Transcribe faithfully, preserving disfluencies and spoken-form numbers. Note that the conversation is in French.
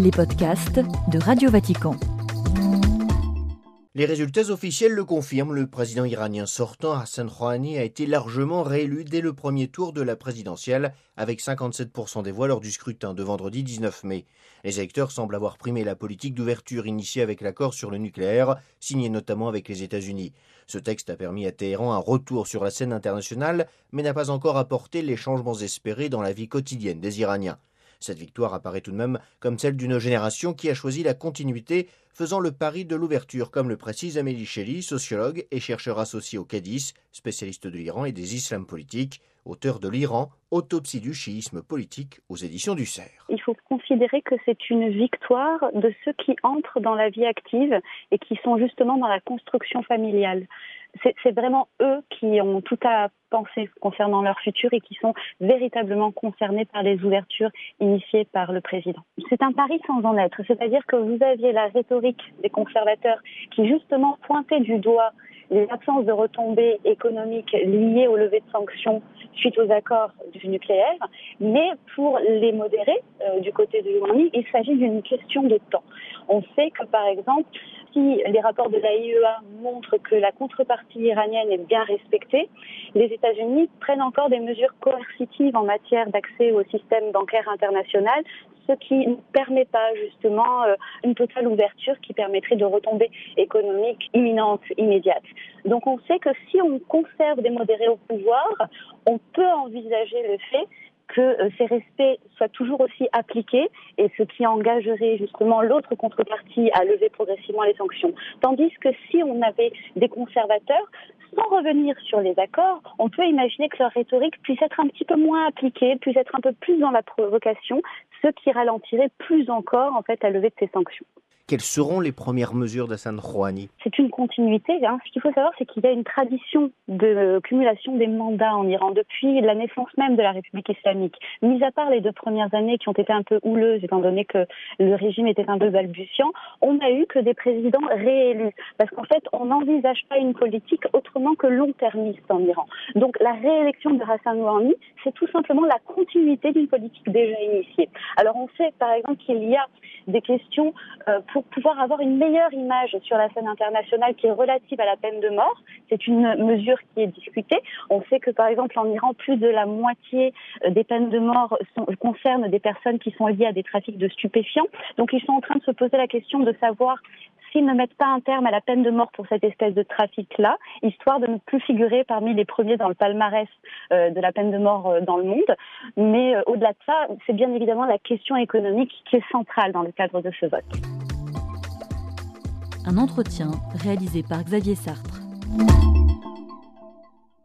les podcasts de Radio Vatican. Les résultats officiels le confirment, le président iranien sortant Hassan Rouhani a été largement réélu dès le premier tour de la présidentielle, avec cinquante-sept pour cent des voix lors du scrutin de vendredi dix-neuf mai. Les électeurs semblent avoir primé la politique d'ouverture initiée avec l'accord sur le nucléaire, signé notamment avec les États-Unis. Ce texte a permis à Téhéran un retour sur la scène internationale, mais n'a pas encore apporté les changements espérés dans la vie quotidienne des Iraniens. Cette victoire apparaît tout de même comme celle d'une génération qui a choisi la continuité, faisant le pari de l'ouverture, comme le précise Amélie Chély, sociologue et chercheur associé au Cadis, spécialiste de l'Iran et des islams politiques, auteur de l'Iran, autopsie du chiisme politique aux éditions du Cerf. Il faut considérer que c'est une victoire de ceux qui entrent dans la vie active et qui sont justement dans la construction familiale. C'est, c'est vraiment eux qui ont tout à penser concernant leur futur et qui sont véritablement concernés par les ouvertures initiées par le président. C'est un pari sans en être, c'est-à-dire que vous aviez la rhétorique des conservateurs qui justement pointait du doigt les absences de retombées économiques liées au lever de sanctions suite aux accords du nucléaire, mais pour les modérés, euh, du côté de Rouhani, il s'agit d'une question de temps. On sait que, par exemple, si les rapports de l'A I E A montrent que la contrepartie iranienne est bien respectée, les États-Unis prennent encore des mesures coercitives en matière d'accès au système bancaire international, ce qui ne permet pas justement euh, une totale ouverture qui permettrait de retombées économiques imminentes, immédiates. Donc on sait que si on conserve des modérés au pouvoir, on peut envisager le fait que euh, ces respects soient toujours aussi appliqués et ce qui engagerait justement l'autre contrepartie à lever progressivement les sanctions. Tandis que si on avait des conservateurs, sans revenir sur les accords, on peut imaginer que leur rhétorique puisse être un petit peu moins appliquée, puisse être un peu plus dans la provocation, ce qui ralentirait plus encore en fait la levée de ces sanctions. Quelles seront les premières mesures d'Hassan Rouhani ? C'est une continuité. Hein. Ce qu'il faut savoir, c'est qu'il y a une tradition de euh, cumulation des mandats en Iran depuis la naissance même de la République islamique. Mis à part les deux premières années qui ont été un peu houleuses, étant donné que le régime était un peu balbutiant, on n'a eu que des présidents réélus. Parce qu'en fait, on n'envisage pas une politique autrement que long-termiste en Iran. Donc la réélection de Hassan Rouhani, c'est tout simplement la continuité d'une politique déjà initiée. Alors on sait par exemple qu'il y a des questions euh, pour pouvoir avoir une meilleure image sur la scène internationale qui est relative à la peine de mort. C'est une mesure qui est discutée. On sait que par exemple en Iran, plus de la moitié des peines de mort sont, concernent des personnes qui sont liées à des trafics de stupéfiants. Donc ils sont en train de se poser la question de savoir s'ils ne mettent pas un terme à la peine de mort pour cette espèce de trafic-là, histoire de ne plus figurer parmi les premiers dans le palmarès euh, de la peine de mort euh, dans le monde. Mais euh, au-delà de ça, c'est bien évidemment la question économique qui est centrale dans le cadre de ce vote. Un entretien réalisé par Xavier Sartre.